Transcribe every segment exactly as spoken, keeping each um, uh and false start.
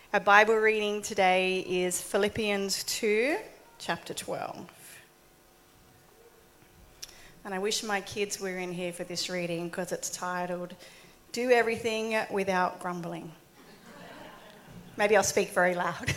Our Bible reading today is Philippians two, chapter twelve. And I wish my kids were in here for this reading because it's titled, Do Everything Without Grumbling. Maybe I'll speak very loud.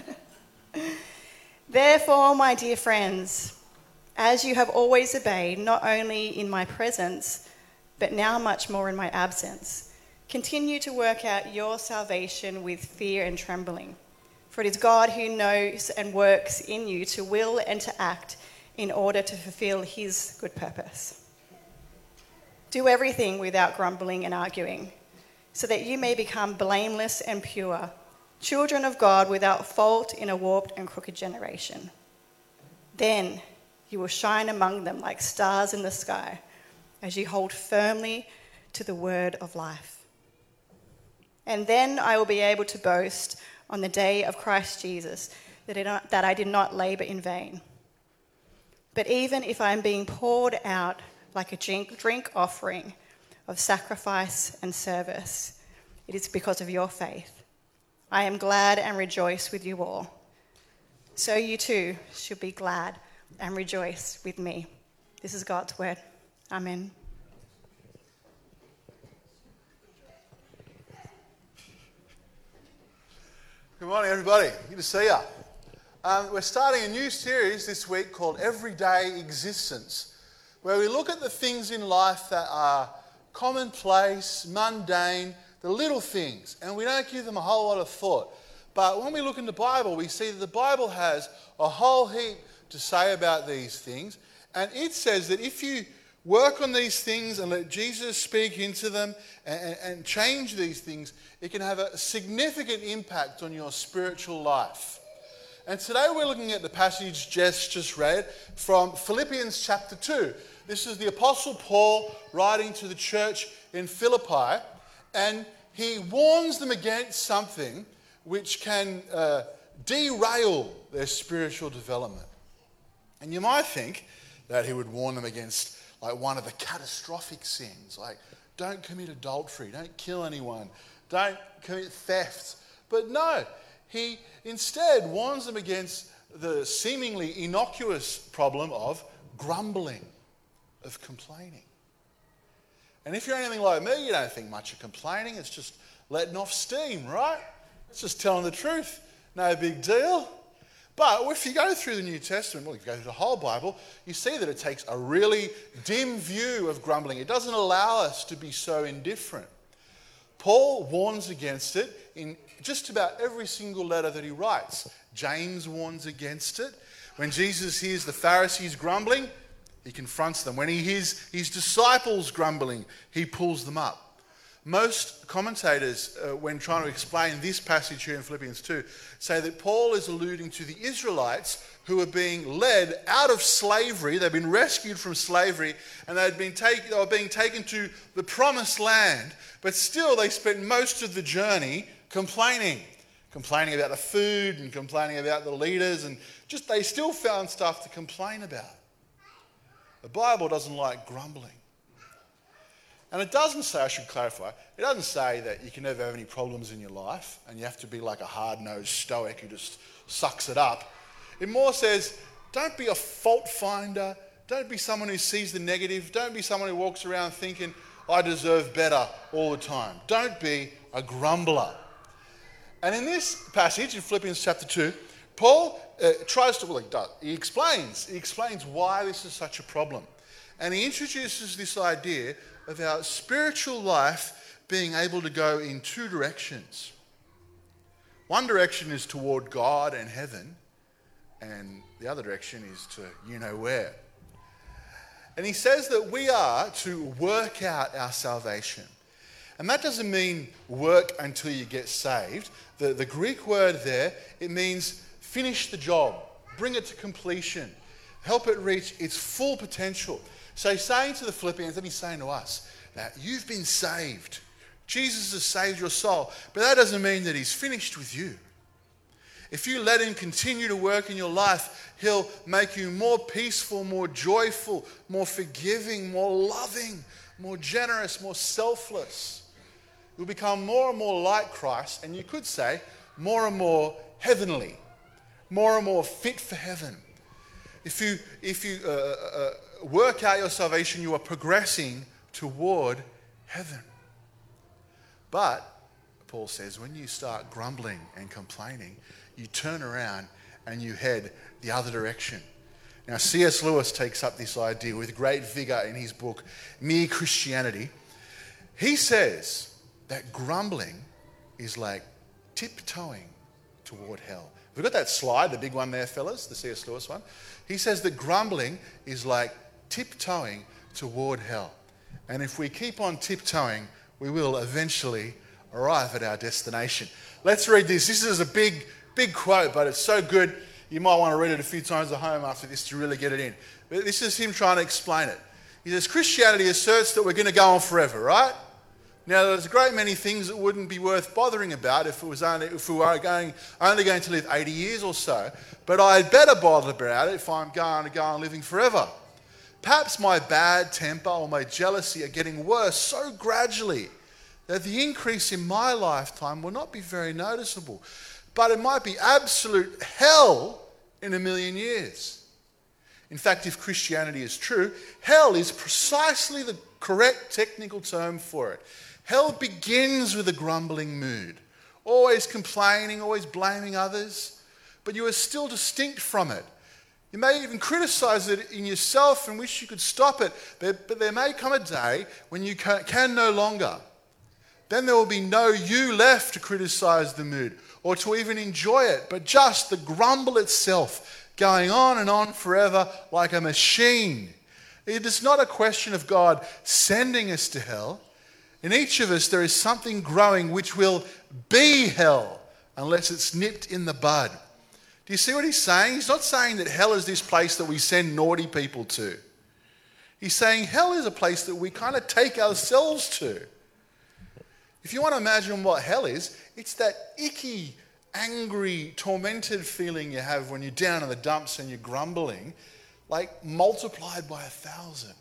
Therefore, my dear friends, as you have always obeyed, not only in my presence, but now much more in my absence, continue to work out your salvation with fear and trembling. For it is God who knows and works in you to will and to act in order to fulfill his good purpose. Do everything without grumbling and arguing, so that you may become blameless and pure, children of God without fault in a warped and crooked generation. Then you will shine among them like stars in the sky, as you hold firmly to the word of life. And then I will be able to boast on the day of Christ Jesus that I, don't, that I did not labor in vain. But even if I am being poured out like a drink, drink offering of sacrifice and service, it is because of your faith. I am glad and rejoice with you all. So you too should be glad and rejoice with me. This is God's word. Amen. Good morning, everybody. Good to see you. Um, we're starting a new series this week called Everyday Existence, where we look at the things in life that are commonplace, mundane, the little things, and we don't give them a whole lot of thought. But when we look in the Bible, we see that the Bible has a whole heap to say about these things, and it says that if you work on these things and let Jesus speak into them and, and, and change these things, it can have a significant impact on your spiritual life. And today we're looking at the passage Jess just read from Philippians chapter two. This is the Apostle Paul writing to the church in Philippi, and he warns them against something which can uh, derail their spiritual development. And you might think that he would warn them against like one of the catastrophic sins, like don't commit adultery, don't kill anyone, don't commit theft. But no, he instead warns them against the seemingly innocuous problem of grumbling, of complaining. And if you're anything like me, you don't think much of complaining. It's just letting off steam, right? It's just telling the truth. No big deal. But if you go through the New Testament, well, if you go through the whole Bible, you see that it takes a really dim view of grumbling. It doesn't allow us to be so indifferent. Paul warns against it in just about every single letter that he writes. James warns against it. When Jesus hears the Pharisees grumbling, he confronts them. When he hears his disciples grumbling, he pulls them up. Most commentators, uh, when trying to explain this passage here in Philippians two, say that Paul is alluding to the Israelites who are being led out of slavery. They've been rescued from slavery, and they'd been take, they were being taken to the promised land, but still they spent most of the journey complaining. Complaining about the food and complaining about the leaders, and just they still found stuff to complain about. The Bible doesn't like grumbling. And it doesn't say, I should clarify, it doesn't say that you can never have any problems in your life and you have to be like a hard-nosed stoic who just sucks it up. It more says, don't be a fault finder, don't be someone who sees the negative, don't be someone who walks around thinking, I deserve better all the time. Don't be a grumbler. And in this passage, in Philippians chapter two, Paul uh, tries to, well, he does, he explains, he explains why this is such a problem. And he introduces this idea of our spiritual life being able to go in two directions. One direction is toward God and heaven, and the other direction is to you know where. And he says that we are to work out our salvation. And that doesn't mean work until you get saved. The, the Greek word there, it means finish the job, bring it to completion, help it reach its full potential. So he's saying to the Philippians, and he's saying to us, that you've been saved. Jesus has saved your soul. But that doesn't mean that he's finished with you. If you let him continue to work in your life, he'll make you more peaceful, more joyful, more forgiving, more loving, more generous, more selfless. You'll become more and more like Christ, and you could say, more and more heavenly, more and more fit for heaven. If you, if you uh, uh, work out your salvation, you are progressing toward heaven. But, Paul says, when you start grumbling and complaining, you turn around and you head the other direction. Now, C S Lewis takes up this idea with great vigour in his book, Mere Christianity. He says that grumbling is like tiptoeing toward hell. Have we got that slide, the big one there, fellas, the C S Lewis one? He says that grumbling is like tiptoeing toward hell. And if we keep on tiptoeing, we will eventually arrive at our destination. Let's read this. This is a big, big quote, but it's so good, you might want to read it a few times at home after this to really get it in. But this is him trying to explain it. He says, Christianity asserts that we're going to go on forever, right? Now, there's a great many things that wouldn't be worth bothering about if it was only if we were going, only going to live eighty years or so. But I'd better bother about it if I'm going to go on living forever. Perhaps my bad temper or my jealousy are getting worse so gradually that the increase in my lifetime will not be very noticeable. But it might be absolute hell in a million years. In fact, if Christianity is true, hell is precisely the correct technical term for it. Hell begins with a grumbling mood, always complaining, always blaming others, but you are still distinct from it. You may even criticize it in yourself and wish you could stop it, but there may come a day when you can no longer. Then there will be no you left to criticize the mood or to even enjoy it, but just the grumble itself, going on and on forever like a machine. It is not a question of God sending us to hell. In each of us, there is something growing which will be hell unless it's nipped in the bud. Do you see what he's saying? He's not saying that hell is this place that we send naughty people to. He's saying hell is a place that we kind of take ourselves to. If you want to imagine what hell is, it's that icky, angry, tormented feeling you have when you're down in the dumps and you're grumbling, like multiplied by a thousand.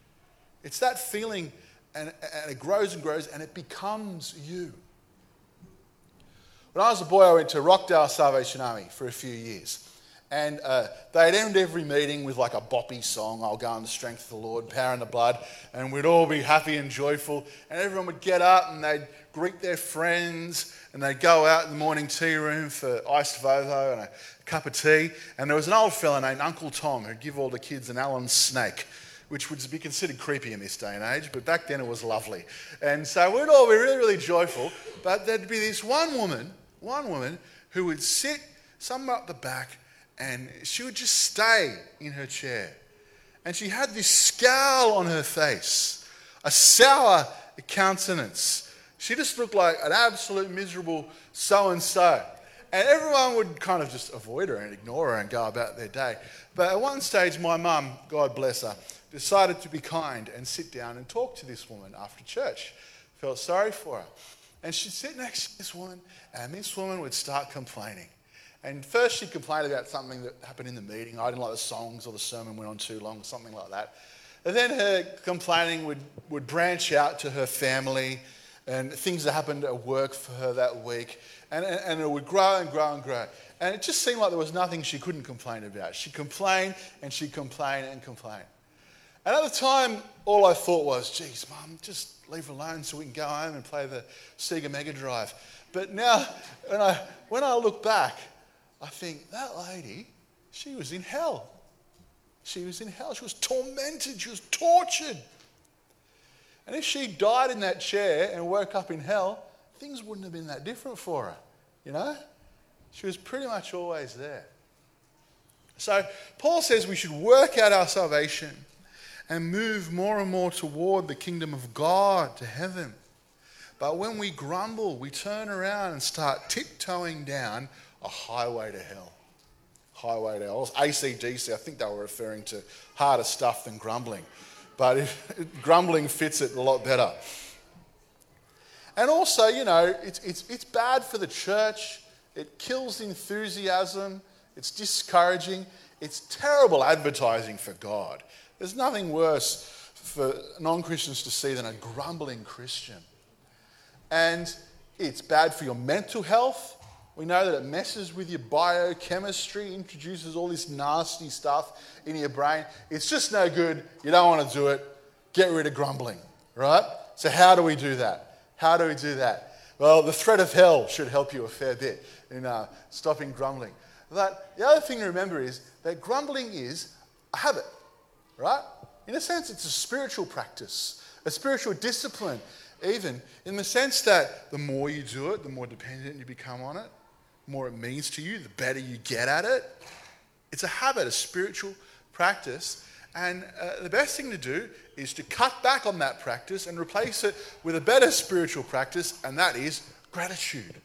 It's that feeling, and, and it grows and grows, and it becomes you. When I was a boy, I went to Rockdale Salvation Army for a few years. And uh, they'd end every meeting with like a boppy song, I'll go in the strength of the Lord, power in the blood, and we'd all be happy and joyful. And everyone would get up and they'd greet their friends, and they'd go out in the morning tea room for iced Vovo and a cup of tea. And there was an old fella named Uncle Tom who'd give all the kids an Allen snake, which would be considered creepy in this day and age, but back then it was lovely. And so we'd all be really, really joyful. But there'd be this one woman, one woman who would sit somewhere up the back, and she would just stay in her chair. And she had this scowl on her face, a sour countenance. She just looked like an absolute miserable so-and-so. And everyone would kind of just avoid her and ignore her and go about their day. But at one stage, my mum, God bless her, decided to be kind and sit down and talk to this woman after church. Felt sorry for her. And she'd sit next to this woman, and this woman would start complaining. And first she'd complain about something that happened in the meeting. I didn't like the songs or the sermon went on too long, something like that. And then her complaining would, would branch out to her family and things that happened at work for her that week. And, and, and it would grow and grow and grow. And it just seemed like there was nothing she couldn't complain about. She'd complain and she'd complain and complain. And at the time, all I thought was, geez, Mum, just leave her alone so we can go home and play the Sega Mega Drive. But now, when I, when I look back, I think, that lady, she was in hell. She was in hell. She was tormented. She was tortured. And if she died in that chair and woke up in hell, things wouldn't have been that different for her, you know? She was pretty much always there. So Paul says we should work out our salvation and move more and more toward the kingdom of God, to heaven. But when we grumble, we turn around and start tiptoeing down a highway to hell. Highway to hell. A C D C, I think they were referring to harder stuff than grumbling. But if, grumbling fits it a lot better. And also, you know, it's, it's, it's bad for the church. It kills enthusiasm. It's discouraging. It's terrible advertising for God. There's nothing worse for non-Christians to see than a grumbling Christian. And it's bad for your mental health. We know that it messes with your biochemistry, introduces all this nasty stuff in your brain. It's just no good. You don't want to do it. Get rid of grumbling, right? So how do we do that? How do we do that? Well, the threat of hell should help you a fair bit in uh, stopping grumbling. But the other thing to remember is that grumbling is a habit, right? In a sense, it's a spiritual practice, a spiritual discipline, even in the sense that the more you do it, the more dependent you become on it, the more it means to you, the better you get at it. It's a habit, a spiritual practice. And uh, the best thing to do is to cut back on that practice and replace it with a better spiritual practice, and that is gratitude.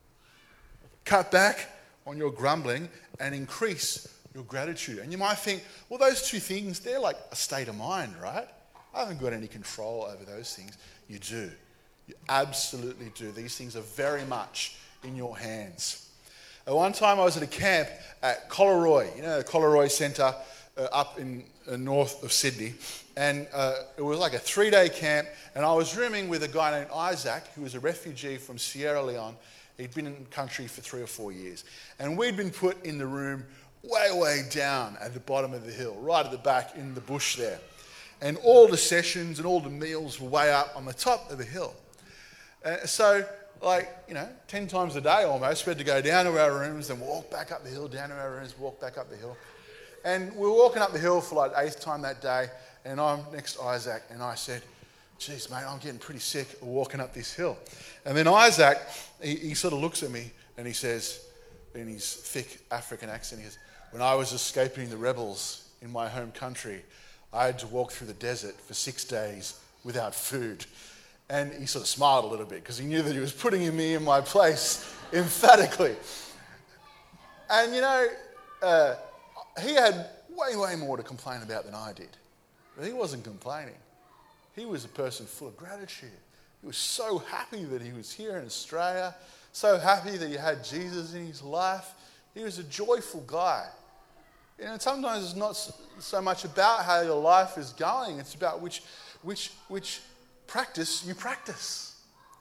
Cut back on your grumbling and increase your gratitude. And you might think, well, those two things, they're like a state of mind, right? I haven't got any control over those things. You do. You absolutely do. These things are very much in your hands. At one time I was at a camp at Collaroy, you know, the Collaroy Centre uh, up in uh, north of Sydney. And uh, it was like a three-day camp, and I was rooming with a guy named Isaac, who was a refugee from Sierra Leone. He'd been in the country for three or four years. And we'd been put in the room way, way down at the bottom of the hill, right at the back in the bush there. And all the sessions and all the meals were way up on the top of the hill. Uh, so, like, you know, ten times a day almost, we had to go down to our rooms, then walk back up the hill, down to our rooms, walk back up the hill. And we were walking up the hill for like the eighth time that day, and I'm next to Isaac, and I said, geez, mate, I'm getting pretty sick of walking up this hill. And then Isaac, he, he sort of looks at me, and he says, in his thick African accent, he goes, when I was escaping the rebels in my home country, I had to walk through the desert for six days without food. And he sort of smiled a little bit because he knew that he was putting me in my place emphatically. And, you know, uh, he had way, way more to complain about than I did. But he wasn't complaining. He was a person full of gratitude. He was so happy that he was here in Australia, so happy that he had Jesus in his life. He was a joyful guy. You know, sometimes it's not so much about how your life is going, it's about which, which, which practice you practice.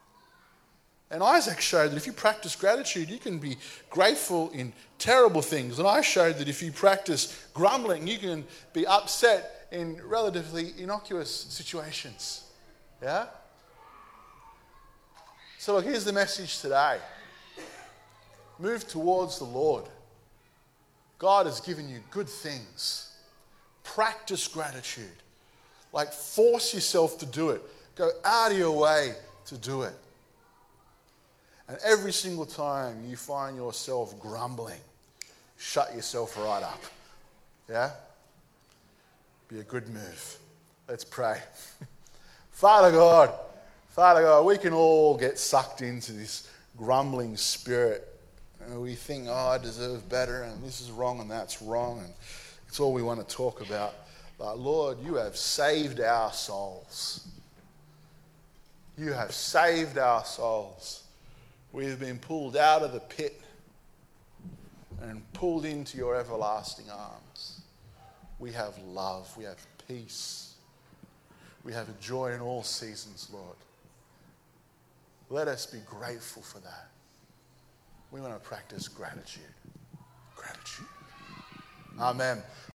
And Isaac showed that if you practice gratitude, you can be grateful in terrible things. And I showed that if you practice grumbling, you can be upset in relatively innocuous situations. Yeah? So look, here's the message today. Move towards the Lord. God has given you good things. Practice gratitude. Like, force yourself to do it. Go out of your way to do it. And every single time you find yourself grumbling, shut yourself right up. Yeah? Be a good move. Let's pray. Father God, Father God, we can all get sucked into this grumbling spirit. And we think, oh, I deserve better, and this is wrong, and that's wrong, and it's all we want to talk about. But Lord, you have saved our souls. You have saved our souls. We have been pulled out of the pit and pulled into your everlasting arms. We have love. We have peace. We have a joy in all seasons, Lord. Let us be grateful for that. We want to practice gratitude. Gratitude. Amen.